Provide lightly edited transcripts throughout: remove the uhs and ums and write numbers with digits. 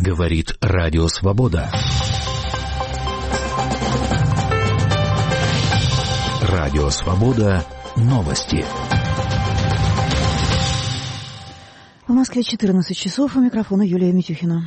Говорит Радио Свобода. Радио Свобода. Новости. В Москве 14 часов. У микрофона Юлия Митюхина.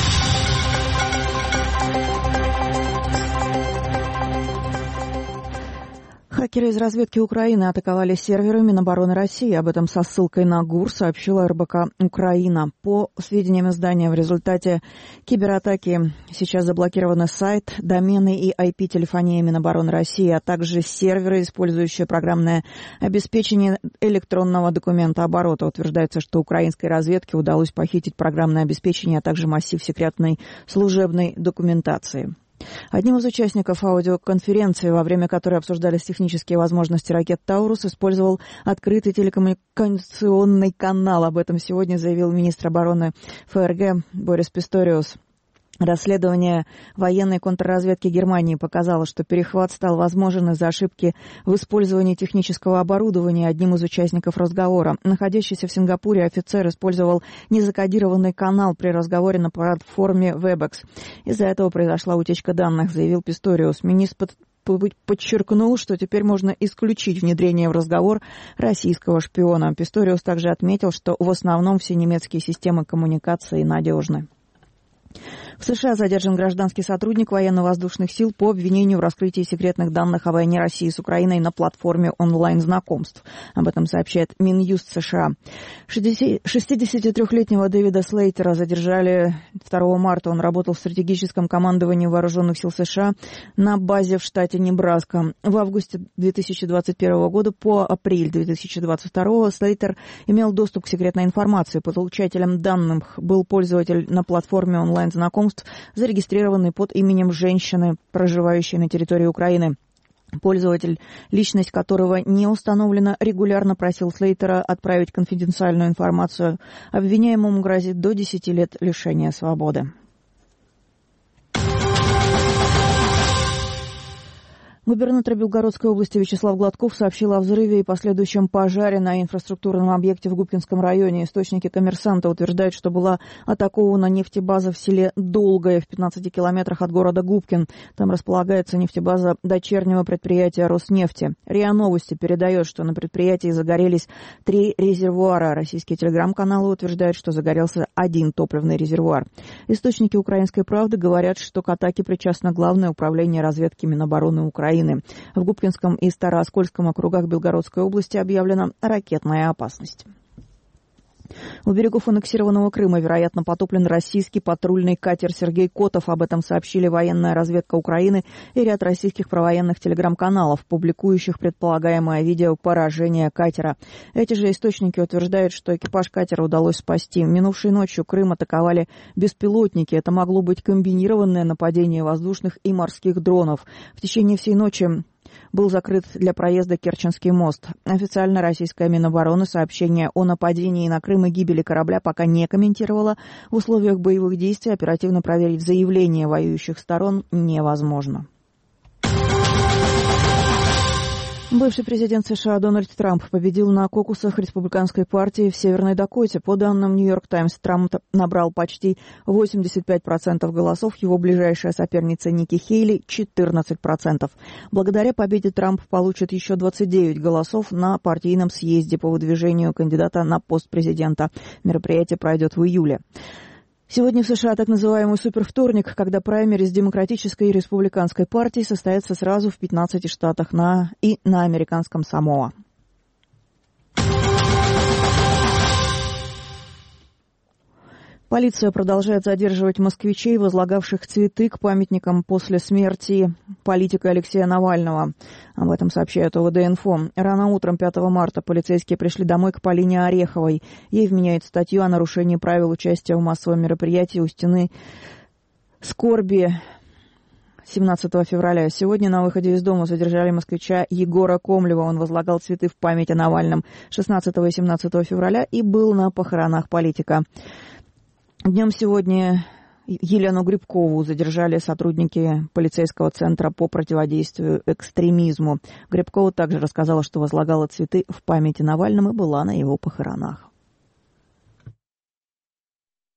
Хакеры из разведки Украины атаковали серверы Минобороны России. Об этом со ссылкой на ГУР сообщила РБК «Украина». По сведениям издания, в результате кибератаки сейчас заблокированы сайт, домены и IP-телефония Минобороны России, а также серверы, использующие программное обеспечение электронного документооборота. Утверждается, что украинской разведке удалось похитить программное обеспечение, а также массив секретной служебной документации. Одним из участников аудиоконференции, во время которой обсуждались технические возможности ракет «Таурус», использовал открытый телекоммуникационный канал. Об этом сегодня заявил министр обороны ФРГ Борис Писториус. Расследование военной контрразведки Германии показало, что перехват стал возможен из-за ошибки в использовании технического оборудования одним из участников разговора. Находящийся в Сингапуре офицер использовал незакодированный канал при разговоре на платформе Webex. Из-за этого произошла утечка данных, заявил Писториус. Министр подчеркнул, что теперь можно исключить внедрение в разговор российского шпиона. Писториус также отметил, что в основном все немецкие системы коммуникации надежны. В США задержан гражданский сотрудник военно-воздушных сил по обвинению в раскрытии секретных данных о войне России с Украиной на платформе онлайн-знакомств. Об этом сообщает Минюст США. 63-летнего Дэвида Слейтера задержали 2 марта. Он работал в стратегическом командовании вооруженных сил США на базе в штате Небраска. В августе 2021 года по апрель 2022 Слейтер имел доступ к секретной информации. Получателем данных был пользователь на платформе онлайн-знакомств, зарегистрированный под именем женщины, проживающей на территории Украины. Пользователь, личность которого не установлена, регулярно просил Слейтера отправить конфиденциальную информацию. Обвиняемому грозит до 10 лет лишения свободы. Губернатор Белгородской области Вячеслав Гладков сообщил о взрыве и последующем пожаре на инфраструктурном объекте в Губкинском районе. Источники «Коммерсанта» утверждают, что была атакована нефтебаза в селе Долгое в 15 километрах от города Губкин. Там располагается нефтебаза дочернего предприятия «Роснефти». РИА Новости передает, что на предприятии загорелись 3 резервуара. Российские телеграм-каналы утверждают, что загорелся 1 топливный резервуар. Источники «Украинской правды» говорят, что к атаке причастно Главное управление разведки Минобороны Украины. В Губкинском и Старооскольском округах Белгородской области объявлена ракетная опасность. У берегов аннексированного Крыма, вероятно, потоплен российский патрульный катер «Сергей Котов». Об этом сообщили военная разведка Украины и ряд российских провоенных телеграм-каналов, публикующих предполагаемое видео поражения катера. Эти же источники утверждают, что экипаж катера удалось спасти. Минувшей ночью Крым атаковали беспилотники. Это могло быть комбинированное нападение воздушных и морских дронов. В течение всей ночи был закрыт для проезда Керченский мост. Официально российская Минобороны сообщение о нападении на Крым и гибели корабля пока не комментировала. В условиях боевых действий оперативно проверить заявления воюющих сторон невозможно. Бывший президент США Дональд Трамп победил на кокусах республиканской партии в Северной Дакоте. По данным «Нью-Йорк Таймс», Трамп набрал почти 85% голосов, его ближайшая соперница Ники Хейли – 14%. Благодаря победе Трамп получит еще 29 голосов на партийном съезде по выдвижению кандидата на пост президента. Мероприятие пройдет в июле. Сегодня в США так называемый супервторник, когда праймериз демократической и республиканской партий состоятся сразу в 15 штатах и на американском Самоа. Полиция продолжает задерживать москвичей, возлагавших цветы к памятникам после смерти политика Алексея Навального. Об этом сообщает ОВД-инфо. Рано утром 5 марта полицейские пришли домой к Полине Ореховой. Ей вменяют статью о мероприятии правил участия в массовом мероприятии у стены скорби 17 февраля. Сегодня на выходе из дома задержали москвича Егора Комлева. Он возлагал цветы в память о Навальном 16 и 17 февраля и был на похоронах политика. Днем сегодня Елену Грибкову задержали сотрудники полицейского центра по противодействию экстремизму. Грибкова также рассказала, что возлагала цветы в память о Навальном и была на его похоронах.